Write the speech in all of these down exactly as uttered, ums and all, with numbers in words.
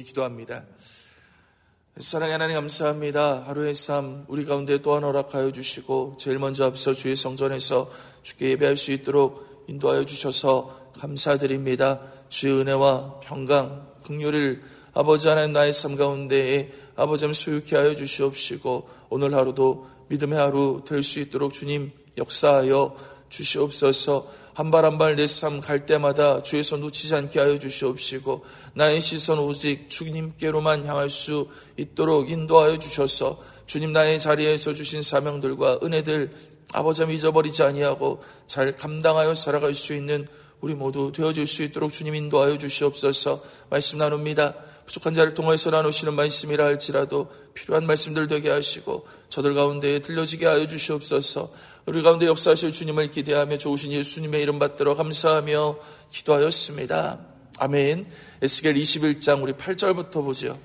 기도합니다. 사랑의 하나님 감사합니다. 하루의 삶 우리 가운데 또한 허락하여 주시고 제일 먼저 앞서 주의 성전에서 주께 예배할 수 있도록 인도하여 주셔서 감사드립니다. 주의 은혜와 평강, 긍휼을 아버지 하나님 나의 삶 가운데에 아버지 소유케 하여 주시옵시고 오늘 하루도 믿음의 하루 될 수 있도록 주님 역사하여 주시옵소서. 한 발 한 발 내 삶 갈 때마다 주의 손 놓치지 않게 하여 주시옵시고 나의 시선 오직 주님께로만 향할 수 있도록 인도하여 주셔서 주님 나의 자리에서 주신 사명들과 은혜들 아버지 잊어버리지 아니하고 잘 감당하여 살아갈 수 있는 우리 모두 되어질 수 있도록 주님 인도하여 주시옵소서. 말씀 나눕니다. 부족한 자를 통해서 나누시는 말씀이라 할지라도 필요한 말씀들 되게 하시고 저들 가운데 들려지게 하여 주시옵소서. 우리 가운데 역사하실 주님을 기대하며 좋으신 예수님의 이름 받들어 감사하며 기도하였습니다. 아멘. 에스겔 이십일 장 우리 팔 절부터 보죠.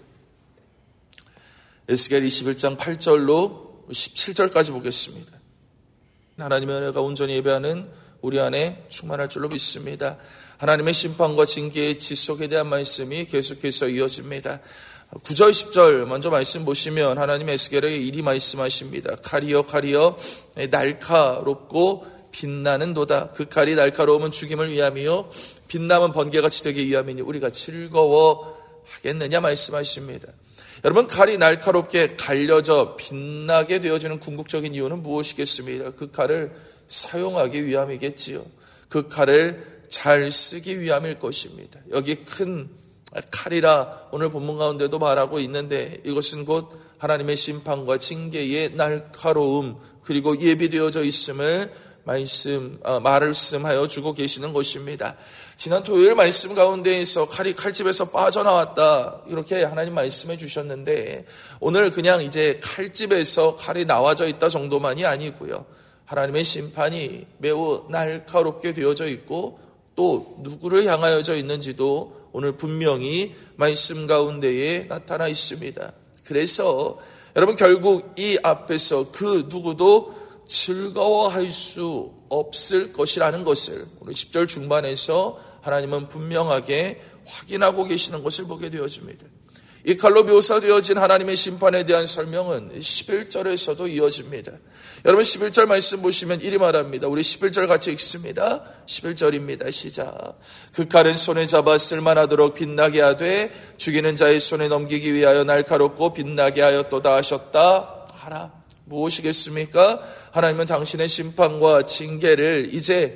에스겔 이십일 장 팔 절로 십칠 절까지 보겠습니다. 하나님의 은혜가 온전히 예배하는 우리 안에 충만할 줄로 믿습니다. 하나님의 심판과 징계의 지속에 대한 말씀이 계속해서 이어집니다. 구 절 십 절 먼저 말씀 보시면 하나님 에스겔에게 이리 말씀하십니다. 칼이여 칼이여 날카롭고 빛나는 도다. 그 칼이 날카로움은 죽임을 위함이요 빛남은 번개같이 되기 위함이니 우리가 즐거워하겠느냐 말씀하십니다. 여러분, 칼이 날카롭게 갈려져 빛나게 되어지는 궁극적인 이유는 무엇이겠습니까? 그 칼을 사용하기 위함이겠지요. 그 칼을 잘 쓰기 위함일 것입니다. 여기 큰 칼이라 오늘 본문 가운데도 말하고 있는데 이것은 곧 하나님의 심판과 징계의 날카로움 그리고 예비되어져 있음을 말씀, 어, 말씀하여 주고 계시는 것입니다. 지난 토요일 말씀 가운데에서 칼이 칼집에서 빠져나왔다 이렇게 하나님 말씀해 주셨는데 오늘 그냥 이제 칼집에서 칼이 나와져 있다 정도만이 아니고요. 하나님의 심판이 매우 날카롭게 되어져 있고 또 누구를 향하여져 있는지도 오늘 분명히 말씀 가운데에 나타나 있습니다. 그래서 여러분 결국 이 앞에서 그 누구도 즐거워할 수 없을 것이라는 것을 오늘 십 절 중반에서 하나님은 분명하게 확인하고 계시는 것을 보게 되어집니다. 이 칼로 묘사되어진 하나님의 심판에 대한 설명은 십일 절에서도 이어집니다. 여러분 십일 절 말씀 보시면 이리 말합니다. 우리 십일 절 같이 읽습니다. 십일 절입니다. 시작. 그 칼은 손에 잡아 쓸만하도록 빛나게 하되 죽이는 자의 손에 넘기기 위하여 날카롭고 빛나게 하였도다 하셨다 하라. 무엇이겠습니까? 하나님은 당신의 심판과 징계를 이제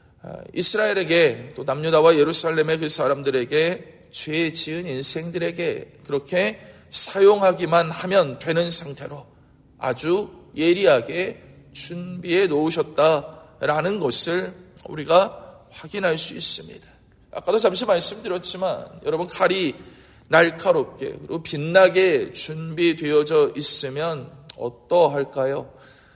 이스라엘에게 또 남유다와 예루살렘의 그 사람들에게 죄 지은 인생들에게 그렇게 사용하기만 하면 되는 상태로 아주 예리하게 준비해 놓으셨다라는 것을 우리가 확인할 수 있습니다. 아까도 잠시 말씀드렸지만 여러분 칼이 날카롭게 그리고 빛나게 준비되어져 있으면 어떠할까요?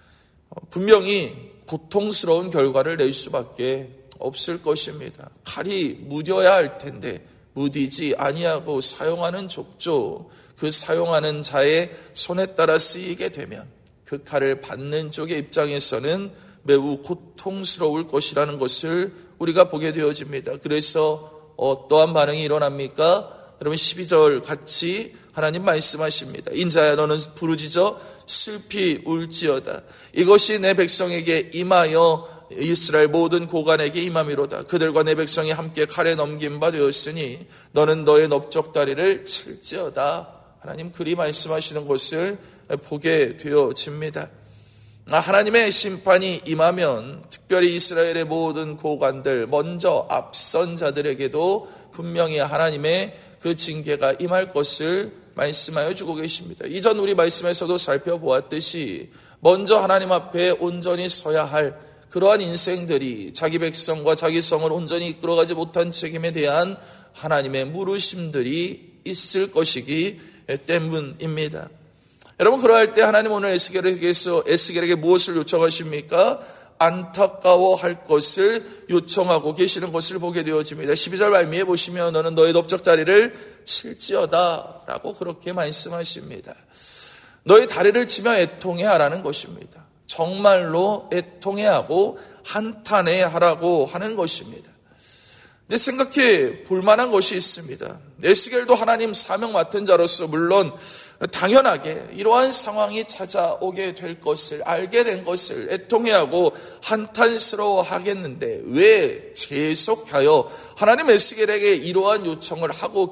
분명히 고통스러운 결과를 낼 수밖에 없을 것입니다. 칼이 무뎌야 할 텐데 무디지 아니하고 사용하는 족조 그 사용하는 자의 손에 따라 쓰이게 되면 그 칼을 받는 쪽의 입장에서는 매우 고통스러울 것이라는 것을 우리가 보게 되어집니다. 그래서 어떠한 반응이 일어납니까? 여러분 십이 절 같이 하나님 말씀하십니다. 인자야 너는 부르짖어 슬피 울지어다. 이것이 내 백성에게 임하여 이스라엘 모든 고관에게 임함이로다. 그들과 내 백성이 함께 칼에 넘긴 바 되었으니 너는 너의 넓적다리를 칠지어다. 하나님 그리 말씀하시는 것을 보게 되어집니다. 하나님의 심판이 임하면 특별히 이스라엘의 모든 고관들 먼저 앞선 자들에게도 분명히 하나님의 그 징계가 임할 것을 말씀하여 주고 계십니다. 이전 우리 말씀에서도 살펴보았듯이 먼저 하나님 앞에 온전히 서야 할 그러한 인생들이 자기 백성과 자기 성을 온전히 이끌어가지 못한 책임에 대한 하나님의 물으심들이 있을 것이기 때문입니다. 여러분 그러할 때 하나님 오늘 에스겔에게서 에스겔에게 무엇을 요청하십니까? 안타까워할 것을 요청하고 계시는 것을 보게 되어집니다. 십이 절 말미에 보시면 너는 너의 넓적다리를 칠지어다 라고 그렇게 말씀하십니다. 너의 다리를 치며 애통해하라는 것입니다. 정말로 애통해하고 한탄해하라고 하는 것입니다. 근데 생각해 볼 만한 것이 있습니다. 에스겔도 하나님 사명 맡은 자로서 물론 당연하게 이러한 상황이 찾아오게 될 것을 알게 된 것을 애통해하고 한탄스러워 하겠는데 왜 계속하여 하나님 에스겔에게 이러한 요청을 하고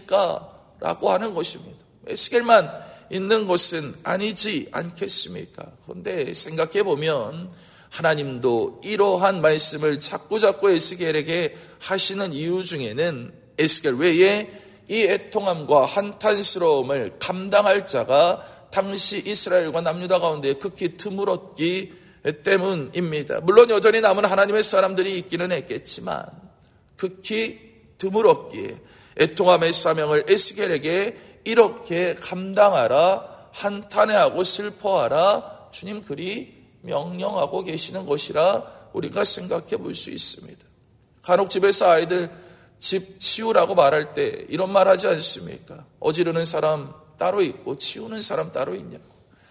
계실까라고 하는 것입니다. 에스겔만 있는 것은 아니지 않겠습니까? 그런데 생각해 보면 하나님도 이러한 말씀을 자꾸자꾸 에스겔에게 하시는 이유 중에는 에스겔 외에 이 애통함과 한탄스러움을 감당할 자가 당시 이스라엘과 남유다 가운데 극히 드물었기 때문입니다. 물론 여전히 남은 하나님의 사람들이 있기는 했겠지만 극히 드물었기에 애통함의 사명을 에스겔에게 이렇게 감당하라, 한탄해하고 슬퍼하라 주님 그리 명령하고 계시는 것이라 우리가 생각해 볼 수 있습니다. 간혹 집에서 아이들 집 치우라고 말할 때 이런 말 하지 않습니까? 어지르는 사람 따로 있고 치우는 사람 따로 있냐고.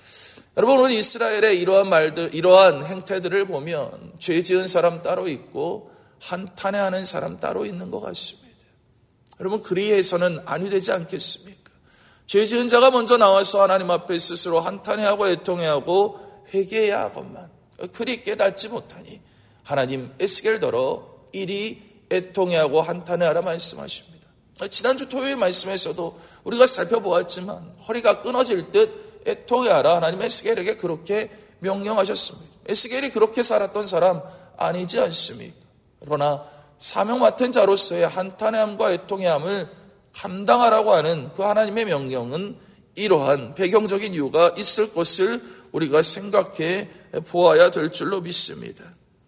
여러분 오늘 이스라엘의 이러한 말들, 이러한 행태들을 보면 죄 지은 사람 따로 있고 한탄해하는 사람 따로 있는 것 같습니다. 여러분 그리해서는 아니 되지 않겠습니까? 죄 지은 자가 먼저 나와서 하나님 앞에 스스로 한탄해하고 애통해하고 회개해야 하건만 그리 깨닫지 못하니 하나님 에스겔더러 이리 애통해하고 한탄해하라 말씀하십니다. 지난주 토요일 말씀에서도 우리가 살펴보았지만 허리가 끊어질 듯 애통해하라 하나님 에스겔에게 그렇게 명령하셨습니다. 에스겔이 그렇게 살았던 사람 아니지 않습니까? 그러나 사명 맡은 자로서의 한탄해함과 애통해함을 감당하라고 하는 그 하나님의 명령은 이러한 배경적인 이유가 있을 것을 우리가 생각해 보아야 될 줄로 믿습니다.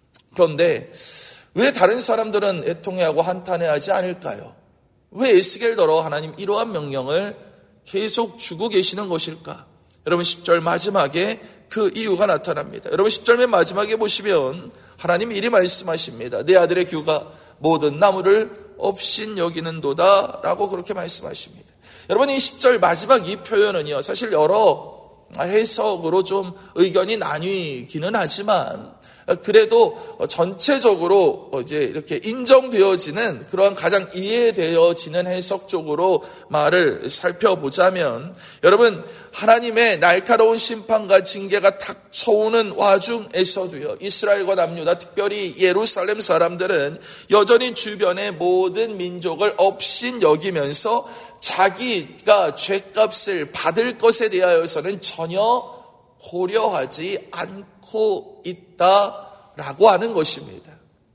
그런데 왜 다른 사람들은 애통해하고 한탄해하지 않을까요? 왜 에스겔더러 하나님 이러한 명령을 계속 주고 계시는 것일까? 여러분 십 절 마지막에 그 이유가 나타납니다. 여러분 십 절 맨 마지막에 보시면 하나님 이리 말씀하십니다. 내 아들의 규가 모든 나무를 업신 여기는도다 라고 그렇게 말씀하십니다. 여러분 이 십 절 마지막 이 표현은요 사실 여러 해석으로 좀 의견이 나뉘기는 하지만 그래도 전체적으로 이제 이렇게 인정되어지는 그러한 가장 이해되어지는 해석 쪽으로 말을 살펴보자면 여러분 하나님의 날카로운 심판과 징계가 닥쳐오는 와중에서도요 이스라엘과 남유다 특별히 예루살렘 사람들은 여전히 주변의 모든 민족을 업신 여기면서 자기가 죄값을 받을 것에 대하여서는 전혀 고려하지 않고 있다라고 하는 것입니다.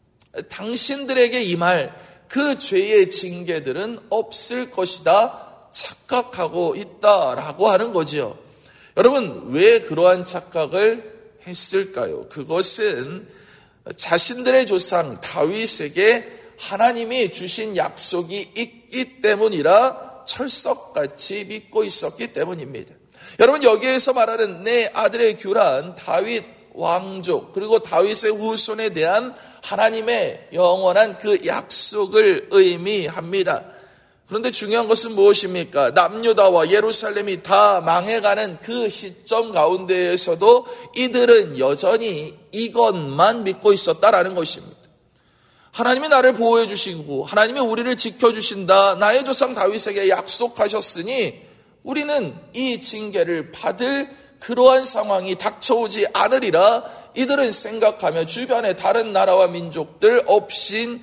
당신들에게 임할 그 죄의 징계들은 없을 것이다 착각하고 있다라고 하는 거지요. 여러분 왜 그러한 착각을 했을까요? 그것은 자신들의 조상 다윗에게 하나님이 주신 약속이 있기 때문이라 철석같이 믿고 있었기 때문입니다. 여러분 여기에서 말하는 내 아들의 규란 다윗 왕족 그리고 다윗의 후손에 대한 하나님의 영원한 그 약속을 의미합니다. 그런데 중요한 것은 무엇입니까? 남유다와 예루살렘이 다 망해가는 그 시점 가운데에서도 이들은 여전히 이것만 믿고 있었다라는 것입니다. 하나님이 나를 보호해 주시고 하나님이 우리를 지켜주신다. 나의 조상 다윗에게 약속하셨으니 우리는 이 징계를 받을 그러한 상황이 닥쳐오지 않으리라 이들은 생각하며 주변의 다른 나라와 민족들 업신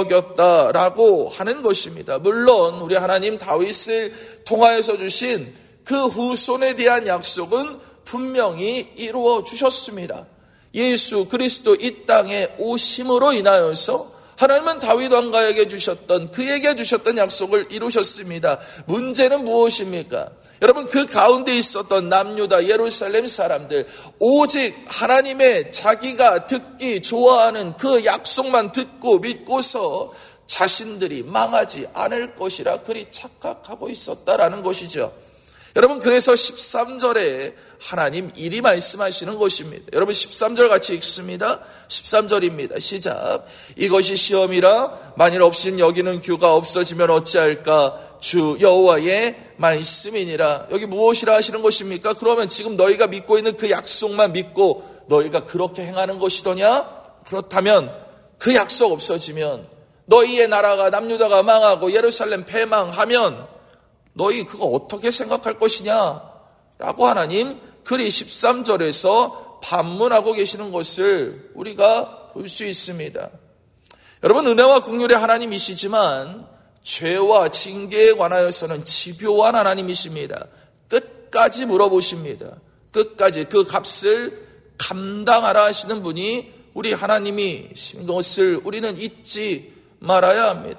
여겼다라고 하는 것입니다. 물론 우리 하나님 다윗을 통하여서 주신 그 후손에 대한 약속은 분명히 이루어 주셨습니다. 예수 그리스도 이 땅에 오심으로 인하여서 하나님은 다윗 왕가에게 주셨던 그에게 주셨던 약속을 이루셨습니다. 문제는 무엇입니까? 여러분 그 가운데 있었던 남유다 예루살렘 사람들 오직 하나님의 자기가 듣기 좋아하는 그 약속만 듣고 믿고서 자신들이 망하지 않을 것이라 그리 착각하고 있었다라는 것이죠. 여러분 그래서 십삼 절에 하나님 이리 말씀하시는 것입니다. 여러분 십삼 절 같이 읽습니다. 십삼 절입니다. 시작. 이것이 시험이라 만일 없인 여기는 규가 없어지면 어찌할까 주 여호와의 말씀이니라. 여기 무엇이라 하시는 것입니까? 그러면 지금 너희가 믿고 있는 그 약속만 믿고 너희가 그렇게 행하는 것이더냐? 그렇다면 그 약속 없어지면 너희의 나라가 남유다가 망하고 예루살렘 패망하면 너희 그거 어떻게 생각할 것이냐? 라고 하나님 그리 십삼 절에서 반문하고 계시는 것을 우리가 볼 수 있습니다. 여러분, 은혜와 긍휼의 하나님이시지만 죄와 징계에 관하여서는 집요한 하나님이십니다. 끝까지 물어보십니다. 끝까지 그 값을 감당하라 하시는 분이 우리 하나님이신 것을 우리는 잊지 말아야 합니다.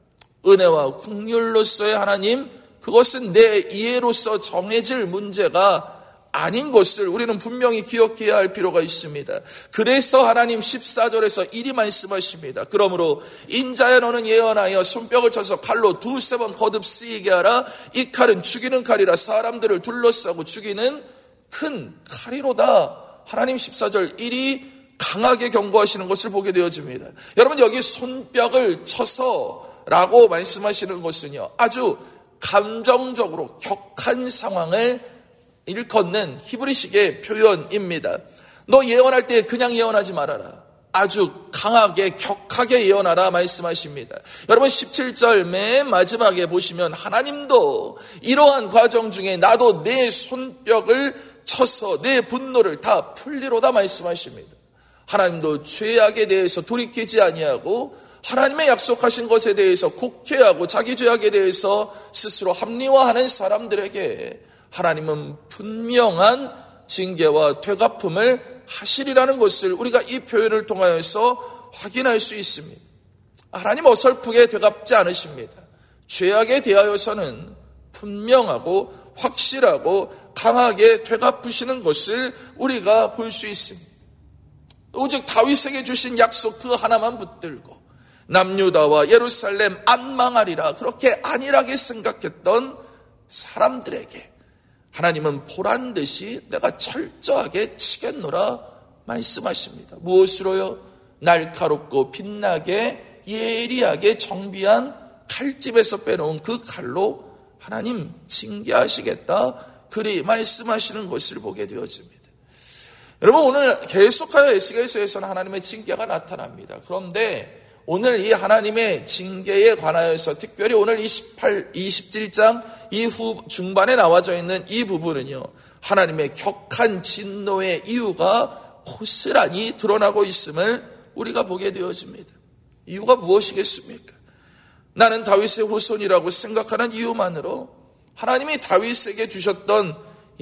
은혜와 긍휼로서의 하나님, 그것은 내 이해로서 정해질 문제가 아닌 것을 우리는 분명히 기억해야 할 필요가 있습니다. 그래서 하나님 십사 절에서 이리 말씀하십니다. 그러므로 인자야 너는 예언하여 손뼉을 쳐서 칼로 두세 번 거듭 쓰이게 하라. 이 칼은 죽이는 칼이라 사람들을 둘러싸고 죽이는 큰 칼이로다. 하나님 십사 절 이리 강하게 경고하시는 것을 보게 되어집니다. 여러분, 여기 손뼉을 쳐서 라고 말씀하시는 것은요, 아주 감정적으로 격한 상황을 일컫는 히브리식의 표현입니다. 너 예언할 때 그냥 예언하지 말아라. 아주 강하게 격하게 예언하라 말씀하십니다. 여러분, 십칠 절 맨 마지막에 보시면 하나님도 이러한 과정 중에 나도 내 손뼉을 쳐서 내 분노를 다 풀리로다 말씀하십니다. 하나님도 죄악에 대해서 돌이키지 아니하고 하나님의 약속하신 것에 대해서 곡해하고 자기 죄악에 대해서 스스로 합리화하는 사람들에게 하나님은 분명한 징계와 되갚음을 하시리라는 것을 우리가 이 표현을 통하여서 확인할 수 있습니다. 하나님 어설프게 되갚지 않으십니다. 죄악에 대하여서는 분명하고 확실하고 강하게 되갚으시는 것을 우리가 볼 수 있습니다. 오직 다윗에게 주신 약속 그 하나만 붙들고 남유다와 예루살렘 안 망하리라 그렇게 안일하게 생각했던 사람들에게 하나님은 보란듯이 내가 철저하게 치겠노라 말씀하십니다. 무엇으로요? 날카롭고 빛나게 예리하게 정비한 칼집에서 빼놓은 그 칼로 하나님 징계하시겠다 그리 말씀하시는 것을 보게 되어집니다. 여러분, 오늘 계속하여 에스겔서에서는 하나님의 징계가 나타납니다. 그런데 오늘 이 하나님의 징계에 관하여서 특별히 오늘 이십팔, 이십칠 장 이후 중반에 나와져 있는 이 부분은요, 하나님의 격한 진노의 이유가 고스란히 드러나고 있음을 우리가 보게 되어집니다. 이유가 무엇이겠습니까? 나는 다윗의 후손이라고 생각하는 이유만으로 하나님이 다윗에게 주셨던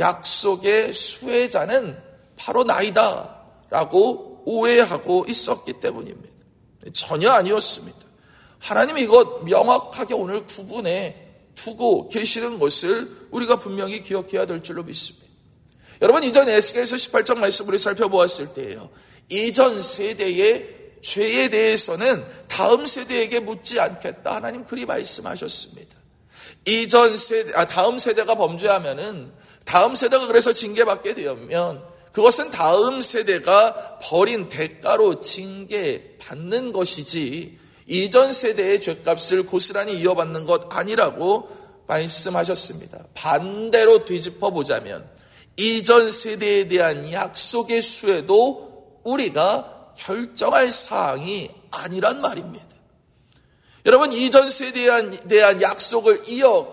약속의 수혜자는 바로 나이다 라고 오해하고 있었기 때문입니다. 전혀 아니었습니다. 하나님이 이것 명확하게 오늘 구분해 두고 계시는 것을 우리가 분명히 기억해야 될 줄로 믿습니다. 여러분, 이전 에스겔서 십팔 장 말씀을 살펴보았을 때예요, 이전 세대의 죄에 대해서는 다음 세대에게 묻지 않겠다 하나님 그리 말씀하셨습니다. 이전 세대, 아, 다음 세대가 범죄하면은 다음 세대가 그래서 징계받게 되면 그것은 다음 세대가 벌인 대가로 징계받는 것이지 이전 세대의 죄값을 고스란히 이어받는 것 아니라고 말씀하셨습니다. 반대로 뒤집어 보자면 이전 세대에 대한 약속의 수혜도 우리가 결정할 사항이 아니란 말입니다. 여러분, 이전 세대에 대한 약속을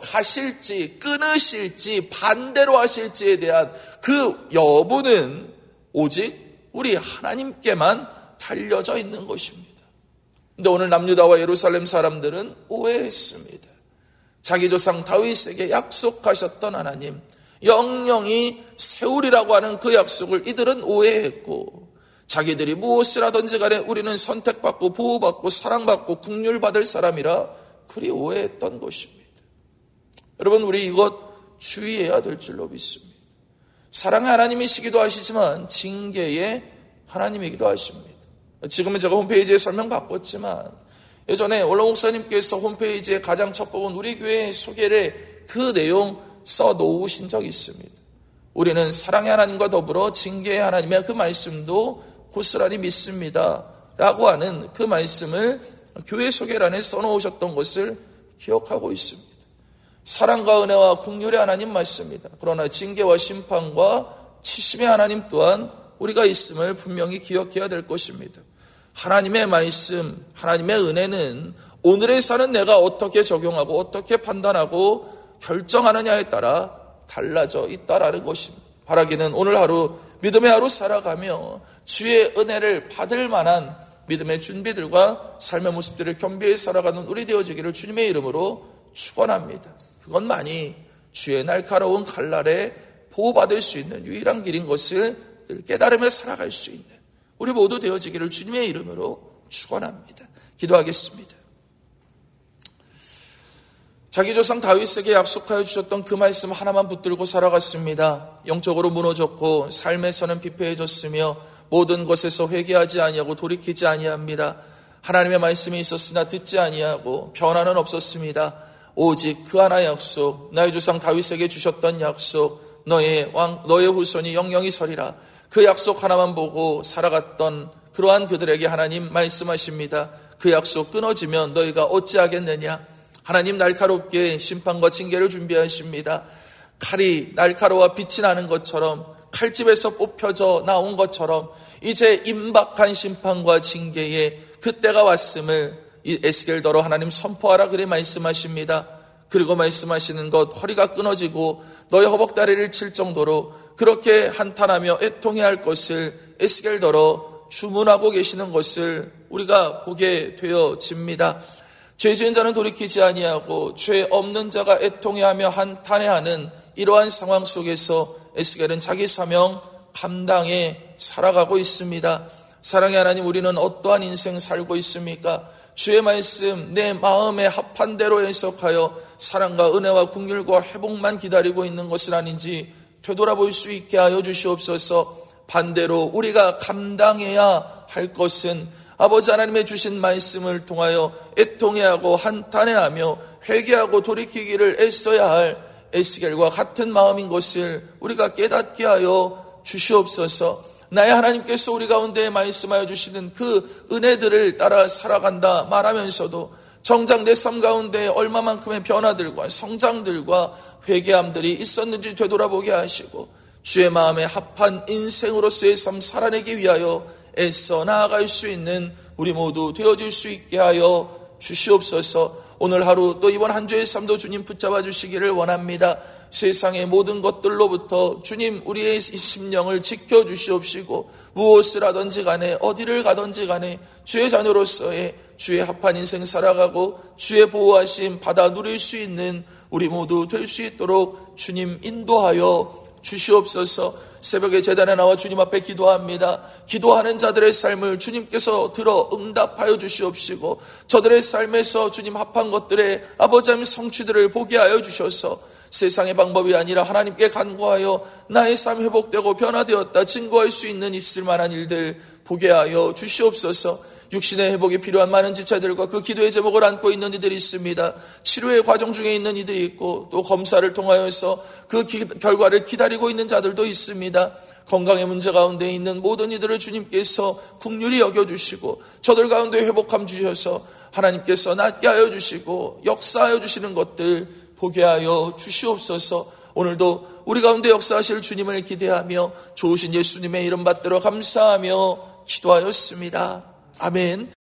이어가실지 끊으실지 반대로 하실지에 대한 그 여부는 오직 우리 하나님께만 달려져 있는 것입니다. 그런데 오늘 남유다와 예루살렘 사람들은 오해했습니다. 자기 조상 다윗에게 약속하셨던 하나님, 영영이 세우리라고 하는 그 약속을 이들은 오해했고 자기들이 무엇을 하든지 간에 우리는 선택받고 보호받고 사랑받고 긍휼받을 사람이라 그리 오해했던 것입니다. 여러분, 우리 이것 주의해야 될 줄로 믿습니다. 사랑의 하나님이시기도 하시지만 징계의 하나님이기도 하십니다. 지금은 제가 홈페이지에 설명 바꿨지만 예전에 원로 목사님께서 홈페이지에 가장 첫 부분 우리 교회 소개를 그 내용 써놓으신 적이 있습니다. 우리는 사랑의 하나님과 더불어 징계의 하나님의 그 말씀도 고스란히 믿습니다 라고 하는 그 말씀을 교회 소개란에 써놓으셨던 것을 기억하고 있습니다. 사랑과 은혜와 긍휼의 하나님 맞습니다. 그러나 징계와 심판과 치심의 하나님 또한 우리가 있음을 분명히 기억해야 될 것입니다. 하나님의 말씀, 하나님의 은혜는 오늘에 사는 내가 어떻게 적용하고 어떻게 판단하고 결정하느냐에 따라 달라져 있다라는 것입니다. 바라기는 오늘 하루 믿음의 하루 살아가며 주의 은혜를 받을 만한 믿음의 준비들과 삶의 모습들을 겸비해 살아가는 우리 되어지기를 주님의 이름으로 축원합니다. 그것만이 주의 날카로운 칼날에 보호받을 수 있는 유일한 길인 것을 늘 깨달으며 살아갈 수 있는 우리 모두 되어지기를 주님의 이름으로 축원합니다. 기도하겠습니다. 자기 조상 다윗에게 약속하여 주셨던 그 말씀 하나만 붙들고 살아갔습니다. 영적으로 무너졌고 삶에서는 피폐해졌으며 모든 것에서 회개하지 아니하고 돌이키지 아니합니다. 하나님의 말씀이 있었으나 듣지 아니하고 변화는 없었습니다. 오직 그 하나의 약속, 나의 조상 다윗에게 주셨던 약속, 너의 왕, 너의 후손이 영영이 서리라. 그 약속 하나만 보고 살아갔던 그러한 그들에게 하나님 말씀하십니다. 그 약속 끊어지면 너희가 어찌하겠느냐? 하나님 날카롭게 심판과 징계를 준비하십니다. 칼이 날카로워 빛이 나는 것처럼, 칼집에서 뽑혀져 나온 것처럼 이제 임박한 심판과 징계의 그때가 왔음을 이 에스겔더러 하나님 선포하라 그래 말씀하십니다. 그리고 말씀하시는 것, 허리가 끊어지고 너의 허벅다리를 칠 정도로 그렇게 한탄하며 애통해야 할 것을 에스겔더러 주문하고 계시는 것을 우리가 보게 되어집니다. 죄 지은 자는 돌이키지 아니하고 죄 없는 자가 애통해하며 한탄해하는 이러한 상황 속에서 에스겔은 자기 사명 감당해 살아가고 있습니다. 사랑의 하나님, 우리는 어떠한 인생 살고 있습니까? 주의 말씀 내 마음에 합한 대로 해석하여 사랑과 은혜와 긍휼과 회복만 기다리고 있는 것은 아닌지 되돌아볼 수 있게 하여 주시옵소서. 반대로 우리가 감당해야 할 것은 아버지 하나님의 주신 말씀을 통하여 애통해하고 한탄해하며 회개하고 돌이키기를 애써야 할 에스겔과 같은 마음인 것을 우리가 깨닫게 하여 주시옵소서. 나의 하나님께서 우리 가운데 말씀하여 주시는 그 은혜들을 따라 살아간다 말하면서도 정작 내 삶 가운데 얼마만큼의 변화들과 성장들과 회개함들이 있었는지 되돌아보게 하시고 주의 마음에 합한 인생으로서의 삶 살아내기 위하여 애써 나아갈 수 있는 우리 모두 되어질 수 있게 하여 주시옵소서. 오늘 하루 또 이번 한 주의 삶도 주님 붙잡아 주시기를 원합니다. 세상의 모든 것들로부터 주님 우리의 심령을 지켜주시옵시고 무엇을 하든지 간에 어디를 가든지 간에 주의 자녀로서의 주의 합한 인생 살아가고 주의 보호하심 받아 누릴 수 있는 우리 모두 될 수 있도록 주님 인도하여 주시옵소서. 새벽에 제단에 나와 주님 앞에 기도합니다. 기도하는 자들의 삶을 주님께서 들어 응답하여 주시옵시고 저들의 삶에서 주님 합한 것들의 아버지 하나님 성취들을 보게 하여 주셔서 세상의 방법이 아니라 하나님께 간구하여 나의 삶 회복되고 변화되었다 증거할 수 있는 있을 만한 일들 보게 하여 주시옵소서. 육신의 회복이 필요한 많은 지체들과 그 기도의 제목을 안고 있는 이들이 있습니다. 치료의 과정 중에 있는 이들이 있고 또 검사를 통하여서 그 기, 결과를 기다리고 있는 자들도 있습니다. 건강의 문제 가운데 있는 모든 이들을 주님께서 긍휼히 여겨주시고 저들 가운데 회복함 주셔서 하나님께서 낫게 하여 주시고 역사하여 주시는 것들 보게 하여 주시옵소서. 오늘도 우리 가운데 역사하실 주님을 기대하며 좋으신 예수님의 이름 받들어 감사하며 기도하였습니다. 아멘.